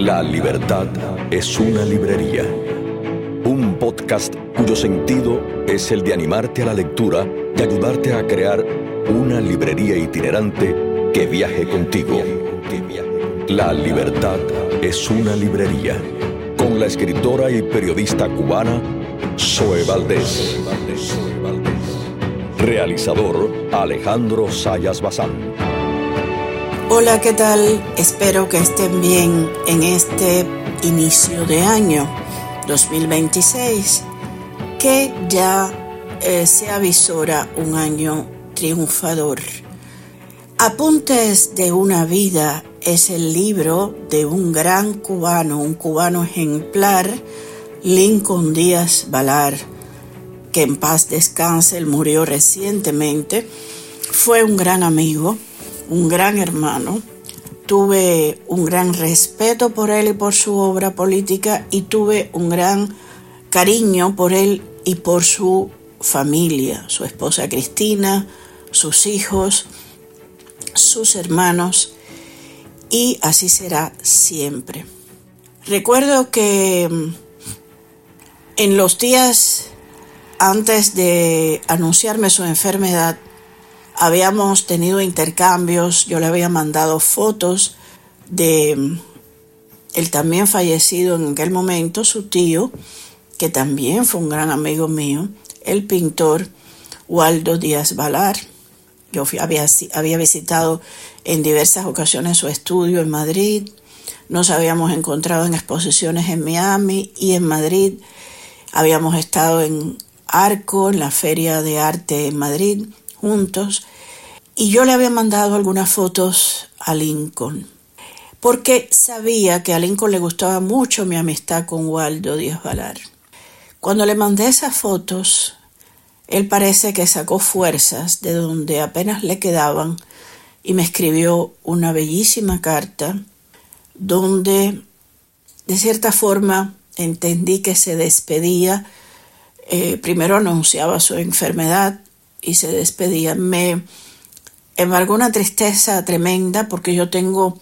La libertad es una librería. Un podcast cuyo sentido es el de animarte a la lectura y ayudarte a crear una librería itinerante que viaje contigo. La libertad es una librería. Con la escritora y periodista cubana Zoe Valdés. Realizador Alejandro Sayas Bazán. Hola, ¿qué tal? Espero que estén bien en este inicio de año 2026, que ya se avisora un año triunfador. Apuntes de una vida es el libro de un gran cubano, un cubano ejemplar, Lincoln Díaz Balar, que en paz descanse. Él murió recientemente. Fue un gran amigo, un gran hermano. Tuve un gran respeto por él y por su obra política, y tuve un gran cariño por él y por su familia, su esposa Cristina, sus hijos, sus hermanos, y así será siempre. Recuerdo que en los días antes de anunciarme su enfermedad, habíamos tenido intercambios. Yo le había mandado fotos de el también fallecido en aquel momento, su tío, que también fue un gran amigo mío, el pintor Waldo Díaz Balar. Yo había visitado en diversas ocasiones su estudio en Madrid. Nos habíamos encontrado en exposiciones en Miami y en Madrid. Habíamos estado en Arco, en la Feria de Arte en Madrid, juntos. Y yo le había mandado algunas fotos a Lincoln, porque sabía que a Lincoln le gustaba mucho mi amistad con Waldo Díaz Balar. Cuando le mandé esas fotos, él parece que sacó fuerzas de donde apenas le quedaban y me escribió una bellísima carta donde, de cierta forma, entendí que se despedía. Primero anunciaba su enfermedad y se despedía. Me embargó una tristeza tremenda, porque yo tengo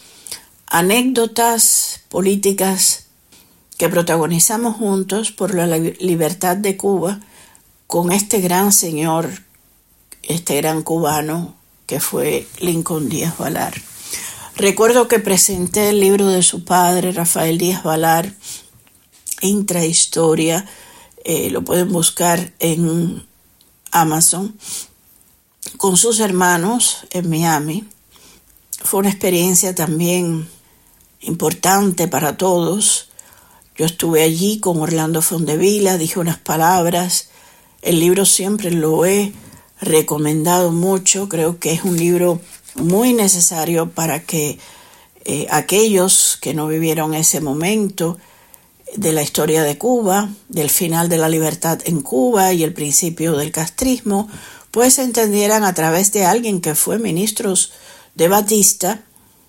anécdotas políticas que protagonizamos juntos por la libertad de Cuba con este gran señor, este gran cubano que fue Lincoln Díaz Balar. Recuerdo que presenté el libro de su padre, Rafael Díaz Balar, Intrahistoria. Lo pueden buscar en Amazon, con sus hermanos en Miami. Fue una experiencia también importante para todos. Yo estuve allí con Orlando Fondevila, dije unas palabras. El libro siempre lo he recomendado mucho. Creo que es un libro muy necesario para que aquellos que no vivieron ese momento de la historia de Cuba, del final de la libertad en Cuba y el principio del castrismo, pues entendieran a través de alguien que fue ministro de Batista,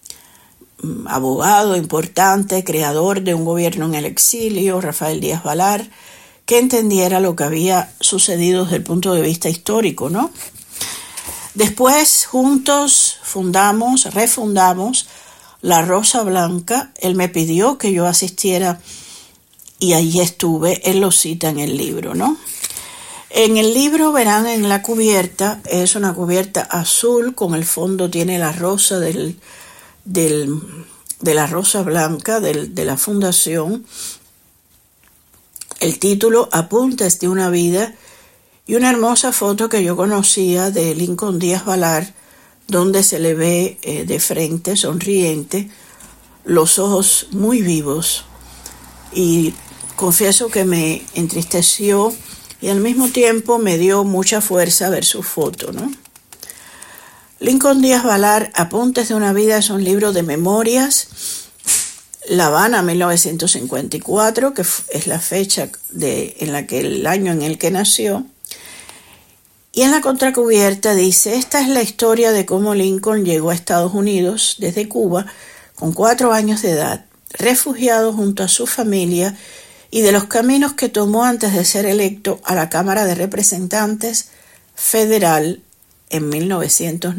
abogado importante, creador de un gobierno en el exilio, Rafael Díaz Balar, que entendiera lo que había sucedido desde el punto de vista histórico, ¿no? Después, juntos refundamos La Rosa Blanca. Él me pidió que yo asistiera y allí estuve. Él lo cita en el libro, ¿no? En el libro verán en la cubierta, es una cubierta azul, con el fondo tiene la rosa de la Rosa Blanca de la fundación. El título, Apuntes de una vida, y una hermosa foto que yo conocía de Lincoln Díaz Balar, donde se le ve de frente, sonriente, los ojos muy vivos. Y confieso que me entristeció y al mismo tiempo me dio mucha fuerza ver su foto, ¿no? Lincoln Díaz Balar, Apuntes de una vida, es un libro de memorias. La Habana, 1954, que es la fecha el año en el que nació. Y en la contracubierta dice: esta es la historia de cómo Lincoln llegó a Estados Unidos desde Cuba con 4 años de edad, refugiado junto a su familia, y de los caminos que tomó antes de ser electo a la Cámara de Representantes Federal en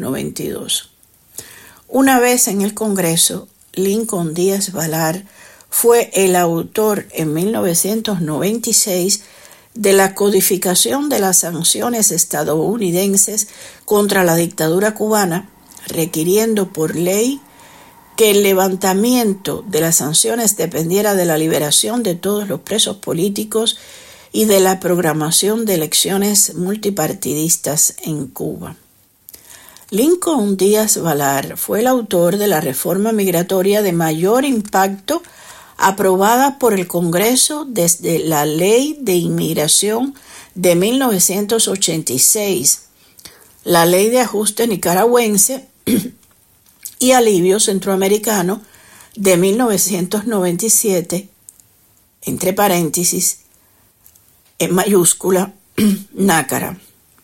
1992. Una vez en el Congreso, Lincoln Díaz Balar fue el autor en 1996 de la codificación de las sanciones estadounidenses contra la dictadura cubana, requiriendo por ley que el levantamiento de las sanciones dependiera de la liberación de todos los presos políticos y de la programación de elecciones multipartidistas en Cuba. Lincoln Díaz Balar fue el autor de la reforma migratoria de mayor impacto aprobada por el Congreso desde la Ley de Inmigración de 1986, la Ley de Ajuste Nicaragüense y Alivio Centroamericano de 1997, entre paréntesis, en mayúscula, NACARA,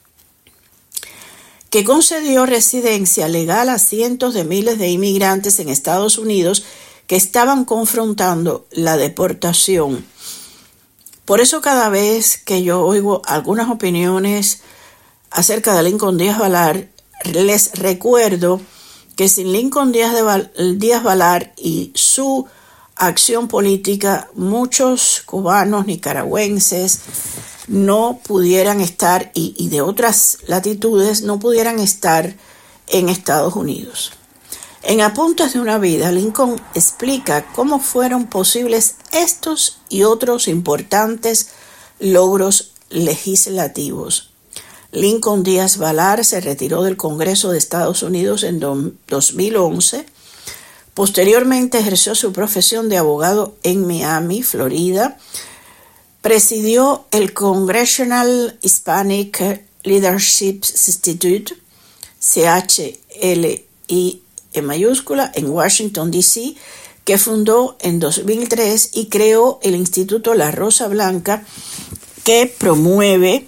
que concedió residencia legal a cientos de miles de inmigrantes en Estados Unidos que estaban confrontando la deportación. Por eso cada vez que yo oigo algunas opiniones acerca de Lincoln Díaz Balar, les recuerdo que sin Lincoln Díaz Balar y su acción política, muchos cubanos, nicaragüenses, no pudieran estar, y de otras latitudes, no pudieran estar en Estados Unidos. En Apuntes de una vida, Lincoln explica cómo fueron posibles estos y otros importantes logros legislativos. Lincoln Díaz Balar se retiró del Congreso de Estados Unidos en 2011. Posteriormente ejerció su profesión de abogado en Miami, Florida. Presidió el Congressional Hispanic Leadership Institute, CHLI en mayúscula, en Washington, D.C., que fundó en 2003 y creó el Instituto La Rosa Blanca, que promueve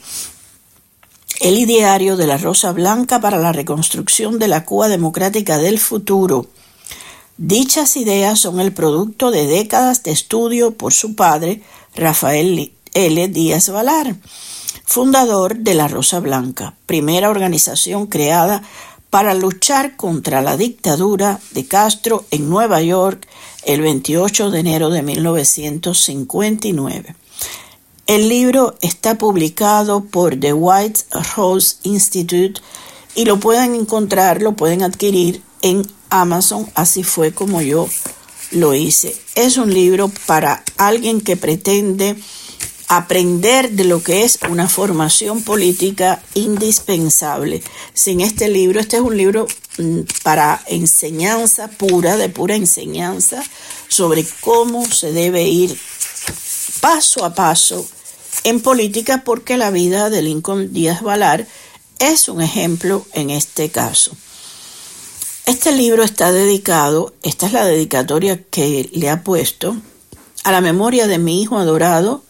el ideario de la Rosa Blanca para la reconstrucción de la Cuba democrática del futuro. Dichas ideas son el producto de décadas de estudio por su padre, Rafael L. Díaz Balar, fundador de la Rosa Blanca, primera organización creada para luchar contra la dictadura de Castro en Nueva York el 28 de enero de 1959. El libro está publicado por The White House Institute y lo pueden encontrar, lo pueden adquirir en Amazon, así fue como yo lo hice. Es un libro para alguien que pretende aprender de lo que es una formación política indispensable. Sin este libro, este es un libro para enseñanza pura, de pura enseñanza sobre cómo se debe ir paso a paso en política, porque la vida de Lincoln Díaz Balar es un ejemplo en este caso. Este libro está dedicado, esta es la dedicatoria que le ha puesto, a la memoria de mi hijo adorado,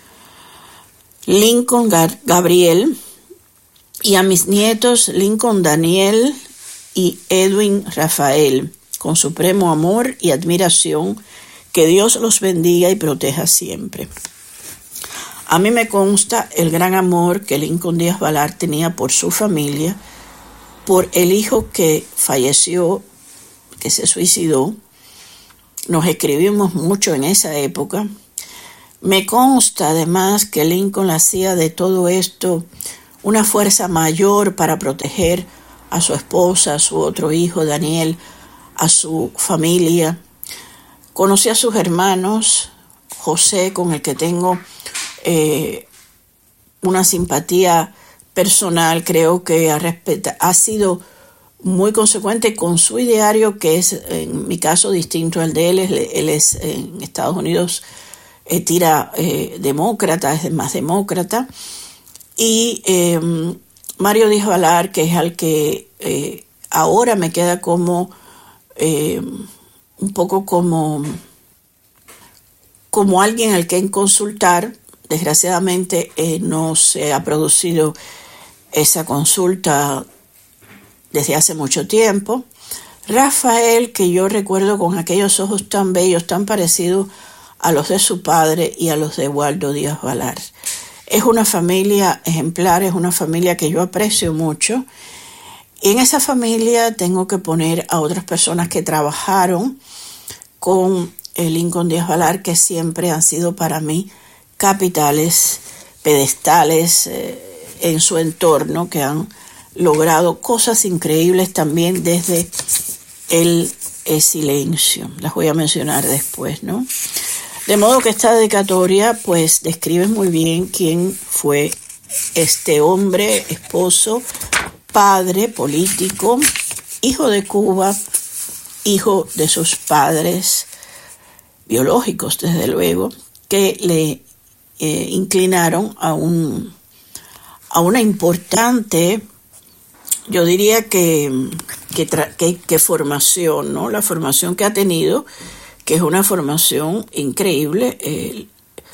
Lincoln Gabriel, y a mis nietos Lincoln Daniel y Edwin Rafael, con supremo amor y admiración. Que Dios los bendiga y proteja siempre. A mí me consta el gran amor que Lincoln Díaz Balar tenía por su familia, por el hijo que falleció, que se suicidó. Nos escribimos mucho en esa época. Me consta además que Lincoln hacía de todo esto una fuerza mayor para proteger a su esposa, a su otro hijo Daniel, a su familia. Conocí a sus hermanos, José, con el que tengo una simpatía personal. Creo que ha sido muy consecuente con su ideario, que es en mi caso distinto al de él. Él es en Estados Unidos tira demócrata, es más demócrata. Y Mario Díaz Balar, que es al que ahora me queda como un poco como alguien al que consultar. Desgraciadamente no se ha producido esa consulta desde hace mucho tiempo. Rafael, que yo recuerdo con aquellos ojos tan bellos, tan parecidos a los de su padre y a los de Waldo Díaz Balar. Es una familia ejemplar, es una familia que yo aprecio mucho. Y en esa familia tengo que poner a otras personas que trabajaron con Lincoln Díaz Balar, que siempre han sido para mí capitales, pedestales en su entorno, que han logrado cosas increíbles también desde el silencio. Las voy a mencionar después, ¿no? De modo que esta dedicatoria pues describe muy bien quién fue este hombre, esposo, padre, político, hijo de Cuba, hijo de sus padres biológicos, desde luego, que le inclinaron a una importante, yo diría que formación, ¿no? La formación que ha tenido, que es una formación increíble.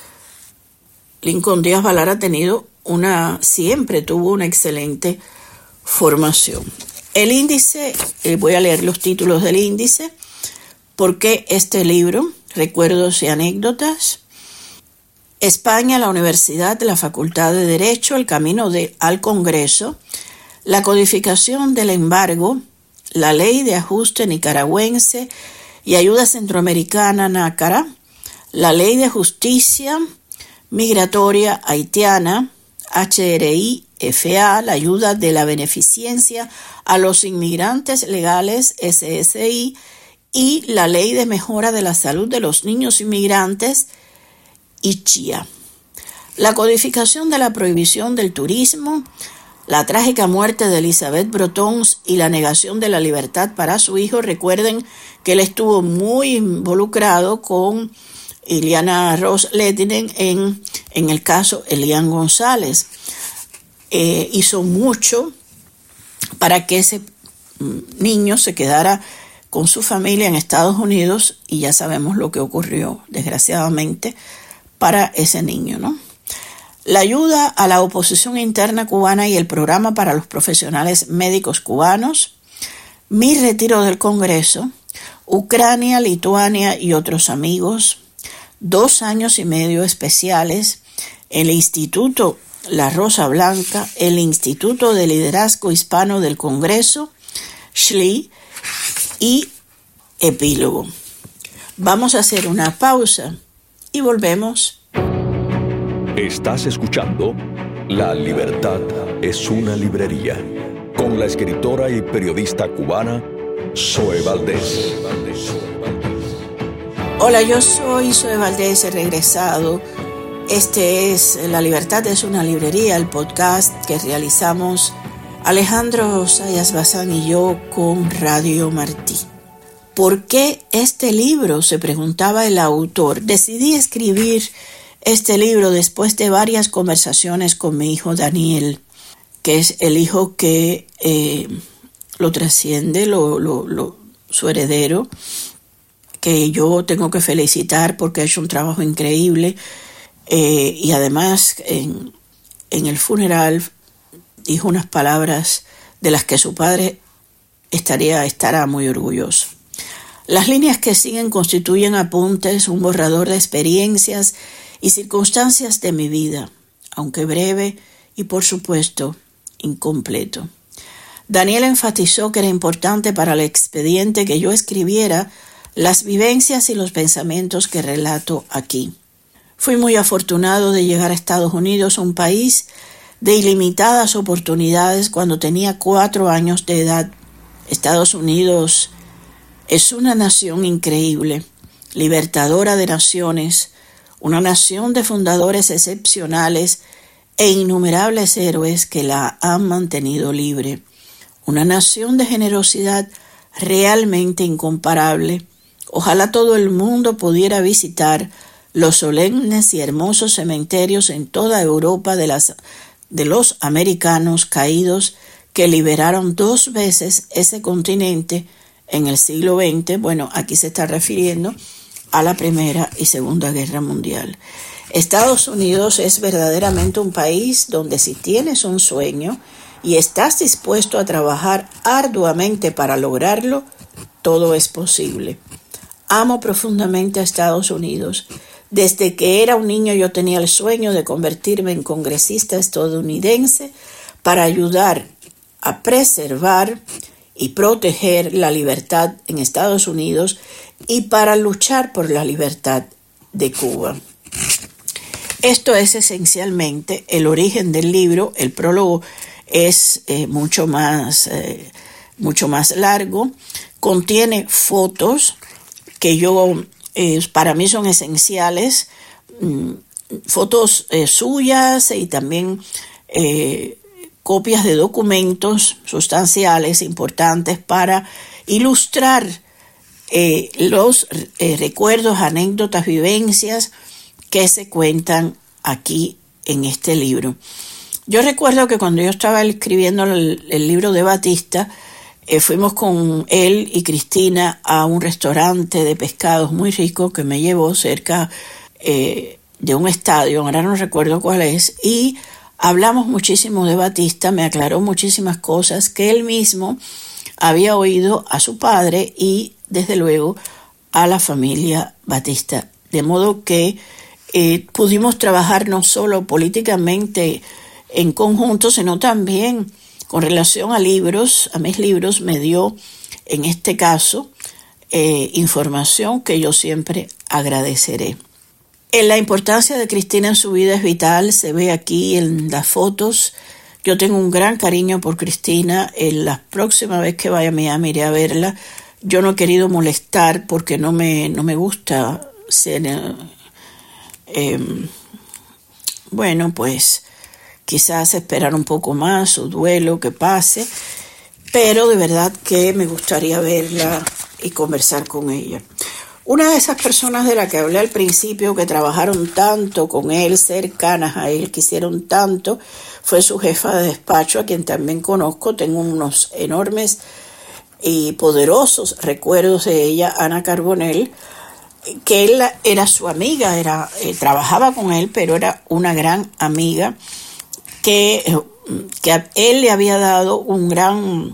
Lincoln Díaz Balar ha tenido siempre tuvo una excelente formación. El índice, voy a leer los títulos del índice, porque este libro, Recuerdos y Anécdotas, España, la Universidad, la Facultad de Derecho, el camino al Congreso, la codificación del embargo, la ley de ajuste nicaragüense y ayuda centroamericana nácara, la ley de justicia migratoria haitiana, HRI-FA, la ayuda de la beneficencia a los inmigrantes legales, SSI, y la ley de mejora de la salud de los niños inmigrantes, ICHIA. La codificación de la prohibición del turismo, la trágica muerte de Elizabeth Brotons y la negación de la libertad para su hijo. Recuerden que él estuvo muy involucrado con Ileana Ros-Lehtinen en el caso Elian González. Hizo mucho para que ese niño se quedara con su familia en Estados Unidos, y ya sabemos lo que ocurrió, desgraciadamente, para ese niño, ¿no? La ayuda a la oposición interna cubana y el programa para los profesionales médicos cubanos, mi retiro del Congreso, Ucrania, Lituania y otros amigos, 2 años y medio especiales, el Instituto La Rosa Blanca, el Instituto de Liderazgo Hispano del Congreso, SHLI, y epílogo. Vamos a hacer una pausa y volvemos. Estás escuchando La Libertad es una librería, con la escritora y periodista cubana Zoe Valdés. Hola, yo soy Zoe Valdés, he regresado. Este es La Libertad es una librería, el podcast que realizamos Alejandro Sayas Bazán y yo con Radio Martí. ¿Por qué este libro?, se preguntaba el autor. Decidí escribir este libro después de varias conversaciones con mi hijo Daniel, que es el hijo que lo trasciende, su heredero, que yo tengo que felicitar porque ha hecho un trabajo increíble, y además en el funeral dijo unas palabras de las que su padre estará muy orgulloso. Las líneas que siguen constituyen apuntes, un borrador de experiencias y circunstancias de mi vida, aunque breve y, por supuesto, incompleto. Daniel enfatizó que era importante para el expediente que yo escribiera las vivencias y los pensamientos que relato aquí. Fui muy afortunado de llegar a Estados Unidos, un país de ilimitadas oportunidades, cuando tenía 4 años de edad. Estados Unidos es una nación increíble, libertadora de naciones, una nación de fundadores excepcionales e innumerables héroes que la han mantenido libre, una nación de generosidad realmente incomparable. Ojalá todo el mundo pudiera visitar los solemnes y hermosos cementerios en toda Europa de los americanos caídos que liberaron 2 veces ese continente en el siglo XX. Bueno, aquí se está refiriendo a la Primera y Segunda Guerra Mundial. Estados Unidos es verdaderamente un país donde, si tienes un sueño y estás dispuesto a trabajar arduamente para lograrlo, todo es posible. Amo profundamente a Estados Unidos. Desde que era un niño yo tenía el sueño de convertirme en congresista estadounidense para ayudar a preservar y proteger la libertad en Estados Unidos y para luchar por la libertad de Cuba. Esto es esencialmente el origen del libro. El prólogo es mucho más largo. Contiene fotos que para mí son esenciales, fotos suyas y también copias de documentos sustanciales importantes para ilustrar los recuerdos, anécdotas, vivencias que se cuentan aquí en este libro. Yo recuerdo que cuando yo estaba escribiendo el libro de Batista, fuimos con él y Cristina a un restaurante de pescados muy rico que me llevó cerca de un estadio, ahora no recuerdo cuál es, y hablamos muchísimo de Batista, me aclaró muchísimas cosas que él mismo había oído a su padre y desde luego a la familia Batista, de modo que pudimos trabajar no solo políticamente en conjunto, sino también con relación a libros. A mis libros me dio, en este caso, información que yo siempre agradeceré. La importancia de Cristina en su vida es vital, se ve aquí en las fotos. Yo tengo un gran cariño por Cristina. La próxima vez que vaya a Miami iré a verla. Yo no he querido molestar porque no me gusta ser... bueno, pues quizás esperar un poco más su duelo que pase, pero de verdad que me gustaría verla y conversar con ella. Una de esas personas de la que hablé al principio, que trabajaron tanto con él, cercanas a él, que hicieron tanto, fue su jefa de despacho, a quien también conozco. Tengo unos enormes y poderosos recuerdos de ella, Ana Carbonell, que él era su amiga, trabajaba con él, pero era una gran amiga que a él le había dado un gran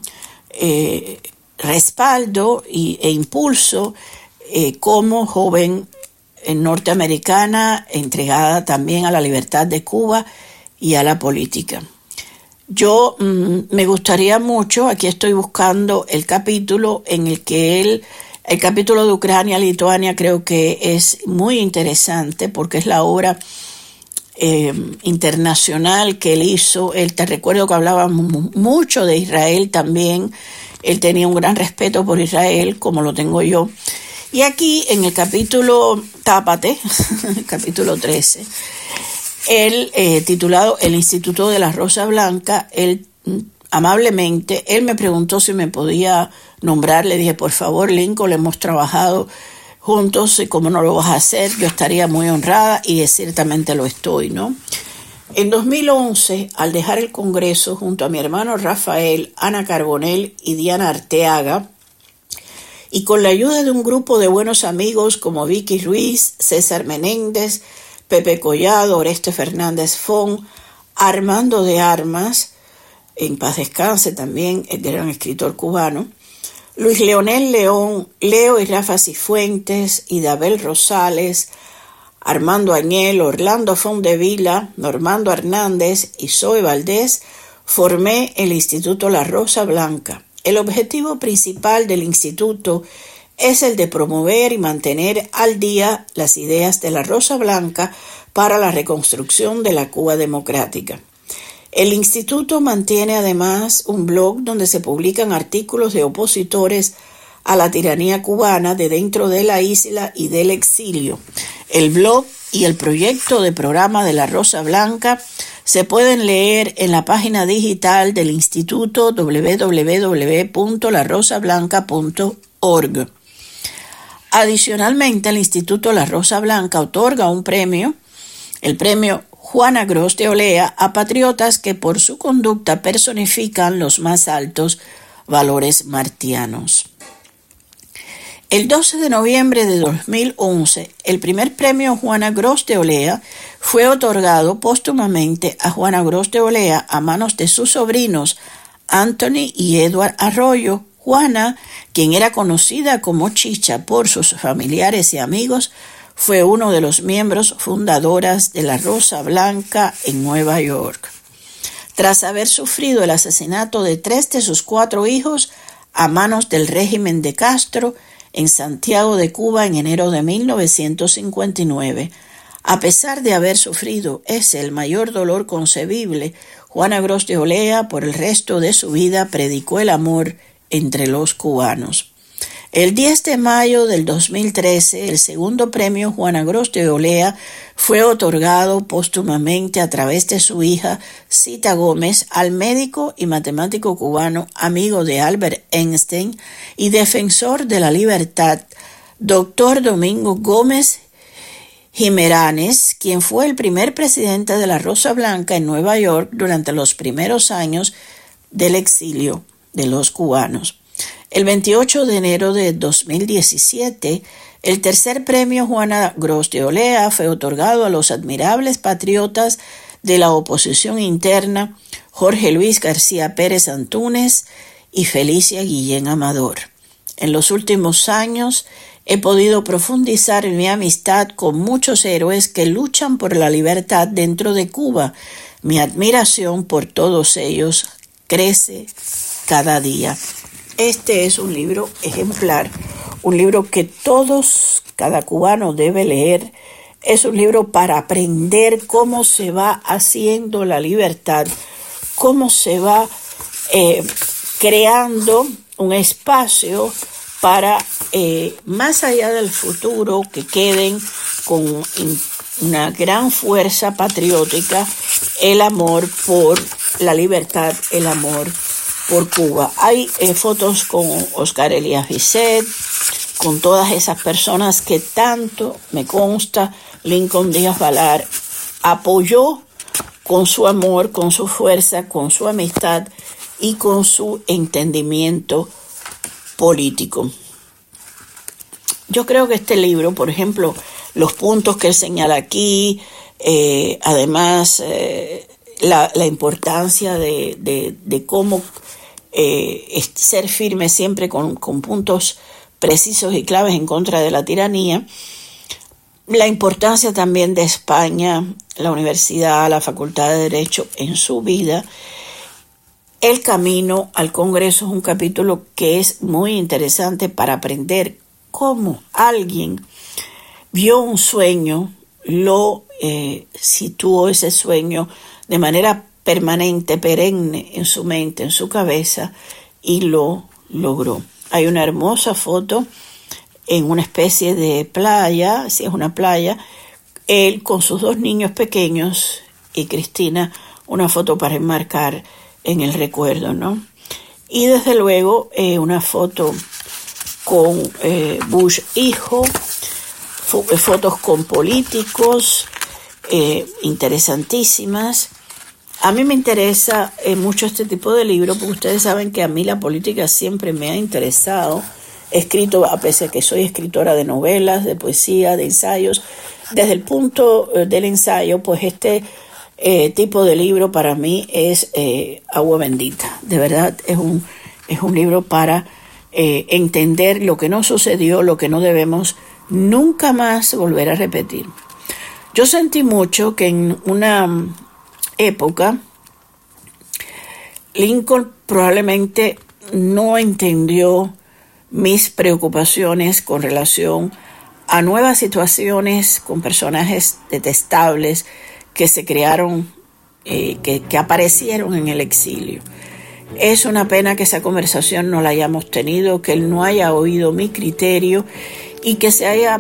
respaldo e impulso como joven norteamericana, entregada también a la libertad de Cuba y a la política. Yo me gustaría mucho, aquí estoy buscando el capítulo en el que el capítulo de Ucrania, Lituania, creo que es muy interesante porque es la obra internacional que él hizo. Te recuerdo que hablaba mucho de Israel también. Él tenía un gran respeto por Israel, como lo tengo yo. Y aquí en el capítulo Tápate, el capítulo 13, él titulado El Instituto de la Rosa Blanca, él amablemente, él me preguntó si me podía nombrar. Le dije, por favor, Lincoln, hemos trabajado juntos y como no lo vas a hacer, yo estaría muy honrada, y ciertamente lo estoy, ¿no? En 2011, al dejar el Congreso junto a mi hermano Rafael, Ana Carbonell y Diana Arteaga, y con la ayuda de un grupo de buenos amigos como Vicky Ruiz, César Menéndez, Pepe Collado, Oreste Fernández Fon, Armando de Armas, en paz descanse también, el gran escritor cubano, Luis Leonel León, Leo y Rafa Cifuentes, Idabel Rosales, Armando Añel, Orlando Fondevila, Normando Hernández y Zoe Valdés, formé el Instituto La Rosa Blanca. El objetivo principal del instituto es el de promover y mantener al día las ideas de la Rosa Blanca para la reconstrucción de la Cuba democrática. El instituto mantiene además un blog donde se publican artículos de opositores a la tiranía cubana de dentro de la isla y del exilio. El blog y el proyecto de programa de la Rosa Blanca se pueden leer en la página digital del instituto www.larosablanca.org. Adicionalmente, el Instituto La Rosa Blanca otorga un premio, el premio Juana Gros de Olea, a patriotas que por su conducta personifican los más altos valores martianos. El 12 de noviembre de 2011, el primer premio Juana Gros de Olea fue otorgado póstumamente a Juana Gros de Olea a manos de sus sobrinos Anthony y Edward Arroyo. Juana, quien era conocida como Chicha por sus familiares y amigos, fue uno de los miembros fundadoras de la Rosa Blanca en Nueva York. Tras haber sufrido el asesinato de 3 de sus 4 hijos a manos del régimen de Castro, en Santiago de Cuba en enero de 1959. A pesar de haber sufrido el mayor dolor concebible, Juana Gros de Olea por el resto de su vida predicó el amor entre los cubanos. El 10 de mayo del 2013, el segundo premio Juana Gros de Olea fue otorgado póstumamente a través de su hija Zita Gómez al médico y matemático cubano, amigo de Albert Einstein y defensor de la libertad, Dr. Domingo Gómez Jimeranes, quien fue el primer presidente de la Rosa Blanca en Nueva York durante los primeros años del exilio de los cubanos. El 28 de enero de 2017, el tercer premio Juana Gros de Olea fue otorgado a los admirables patriotas de la oposición interna Jorge Luis García Pérez Antúnez y Felicia Guillén Amador. En los últimos años he podido profundizar en mi amistad con muchos héroes que luchan por la libertad dentro de Cuba. Mi admiración por todos ellos crece cada día. Este es un libro ejemplar, un libro que cada cubano debe leer. Es un libro para aprender cómo se va haciendo la libertad, cómo se va creando un espacio para, más allá del futuro, que queden con una gran fuerza patriótica, el amor por la libertad, el amor por Cuba. Hay fotos con Oscar Elías Bisset, con todas esas personas que tanto, me consta, Lincoln Díaz Balar apoyó con su amor, con su fuerza, con su amistad y con su entendimiento político. Yo creo que este libro, por ejemplo, los puntos que él señala aquí, además la importancia de cómo ser firme siempre con puntos precisos y claves en contra de la tiranía, la importancia también de España, la universidad, la Facultad de Derecho en su vida. El camino al Congreso es un capítulo que es muy interesante para aprender cómo alguien vio un sueño, lo situó ese sueño de manera permanente, perenne en su mente, en su cabeza, y lo logró. Hay una hermosa foto en una especie de playa, si es una playa, él con sus dos niños pequeños y Cristina, una foto para enmarcar en el recuerdo, ¿no? Y desde luego una foto con Bush hijo, fotos con políticos interesantísimas. A mí me interesa mucho este tipo de libros porque ustedes saben que a mí la política siempre me ha interesado. He escrito, a pesar de que soy escritora de novelas, de poesía, de ensayos. Desde el punto del ensayo, pues este tipo de libro para mí es agua bendita. De verdad, es un libro para entender lo que no sucedió, lo que no debemos nunca más volver a repetir. Yo sentí mucho que en una época Lincoln probablemente no entendió mis preocupaciones con relación a nuevas situaciones con personajes detestables que se crearon, que aparecieron en el exilio. Es una pena que esa conversación no la hayamos tenido, que él no haya oído mi criterio y que se haya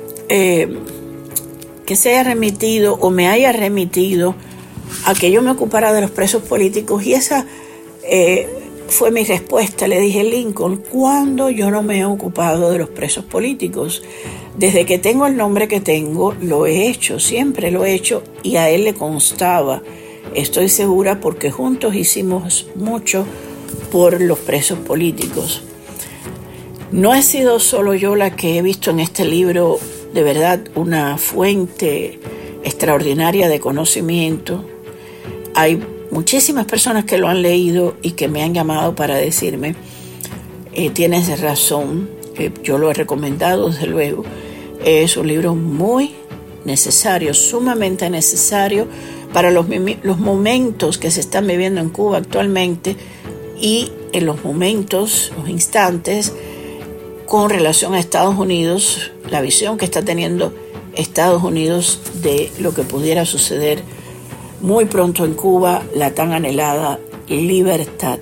remitido o me haya remitido a que yo me ocupara de los presos políticos. Y esa fue mi respuesta. Le dije: Lincoln, ¿cuándo yo no me he ocupado de los presos políticos? Desde que tengo el nombre que tengo, lo he hecho, siempre lo he hecho, y a él le constaba. Estoy segura porque juntos hicimos mucho por los presos políticos. No he sido solo yo la que he visto en este libro, de verdad, una fuente extraordinaria de conocimiento. Hay muchísimas personas que lo han leído y que me han llamado para decirme, tienes razón, yo lo he recomendado desde luego. Es un libro muy necesario, sumamente necesario para los momentos que se están viviendo en Cuba actualmente y en los momentos, los instantes, con relación a Estados Unidos, la visión que está teniendo Estados Unidos de lo que pudiera suceder muy pronto en Cuba, la tan anhelada libertad.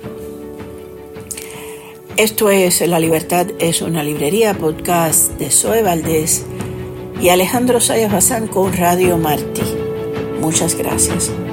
Esto es La Libertad es una librería, podcast de Zoe Valdés y Alejandro Sayas Bazán con Radio Martí. Muchas gracias.